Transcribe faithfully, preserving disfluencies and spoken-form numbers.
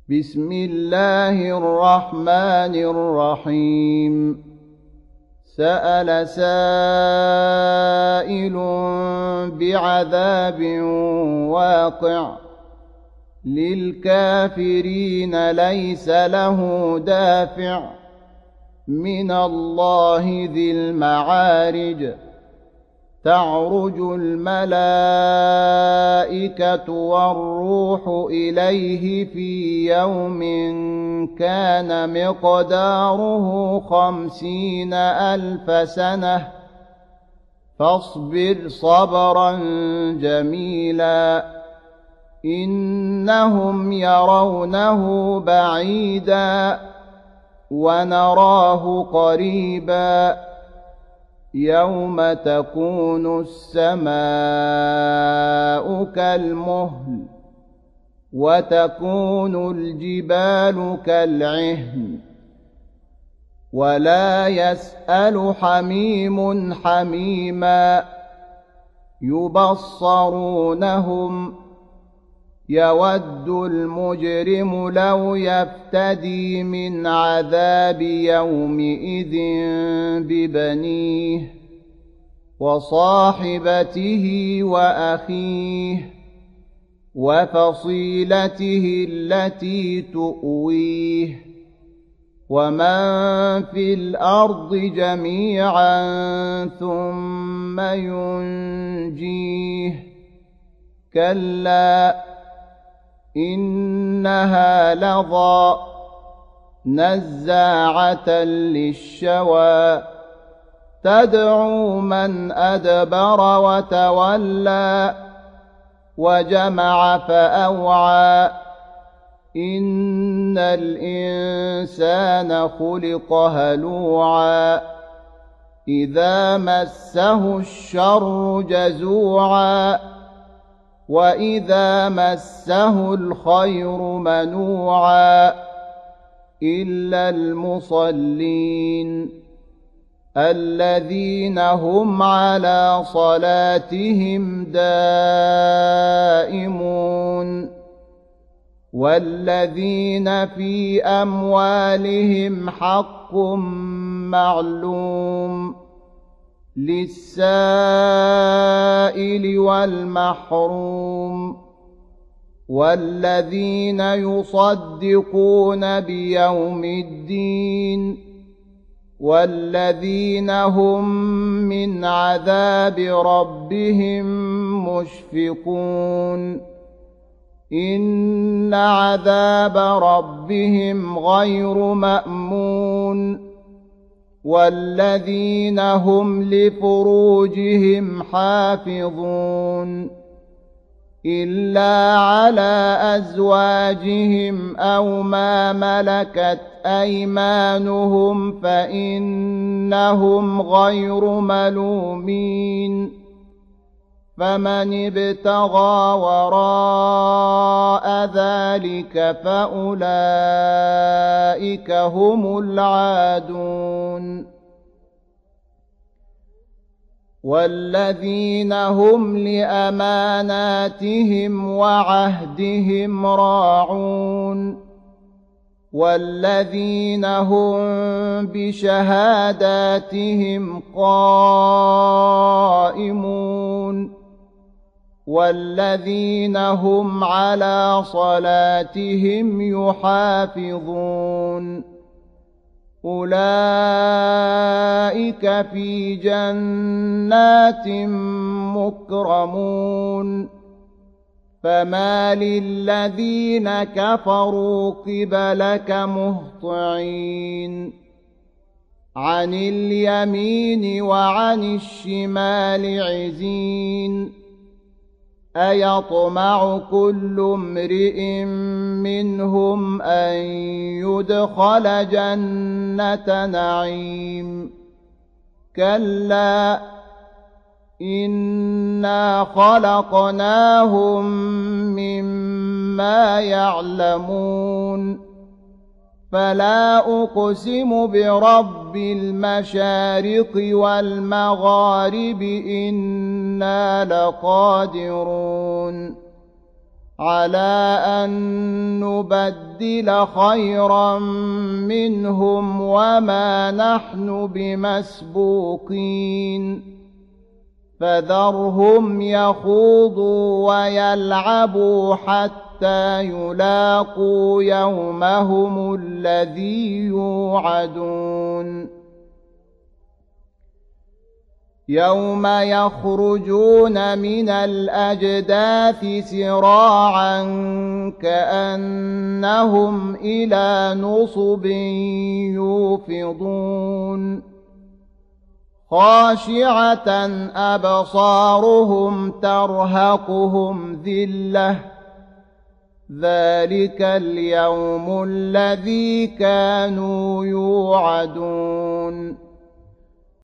بسم الله الرحمن الرحيم سأل سائل بعذاب واقع للكافرين ليس له دافع من الله ذي المعارج تعرج الملائكة والروح إليه في يوم كان مقداره خمسين ألف سنة فاصبر صبرا جميلا إنهم يرونه بعيدا ونراه قريبا يوم تكون السماء كالمهل وتكون الجبال كالعهن ولا يسأل حميم حميما يبصرونهم يود المجرم لو يفتدي من عذاب يومئذ ببنيه وصاحبته وأخيه وفصيلته التي تؤويه ومن في الأرض جميعا ثم ينجيه كلا إنها لظى نزاعة للشوى تدعو من أدبر وتولى وجمع فأوعى إن الإنسان خلق هلوعا إذا مسه الشر جزوعا وإذا مسه الخير منوعا إلا المصلين الذين هم على صلاتهم دائمون والذين في أموالهم حق معلوم للسائل والمحروم والذين يصدقون بيوم الدين والذين هم من عذاب ربهم مشفقون إن عذاب ربهم غير مأمون والذين هم لفروجهم حافظون إلا على أزواجهم أو ما ملكت أيمانهم فإنهم غير ملومين فمن ابتغى وراء ذلك فأولئك هم العادون والذين هم لأماناتهم وعهدهم راعون والذين هم بشهاداتهم قائمون والذين هم على صلاتهم يحافظون أولئك في جنات مكرمون فما للذين كفروا قبلك مهطعين عن اليمين وعن الشمال عزين أيطمع كل امرئ منهم أن يدخل جنة نعيم كلا إنا خلقناهم مما يعلمون فلا أقسم برب المشارق والمغارب إنا لقادرون على أن نبدل خيرا منهم وما نحن بمسبوقين فذرهم يخوضوا ويلعبوا حتى يلاقوا يومهم الذي يوعدون يوم يخرجون من الأجداث سراعا كأنهم إلى نصب يوفضون خاشعة أبصارهم ترهقهم ذلة ذلك اليوم الذي كانوا يوعدون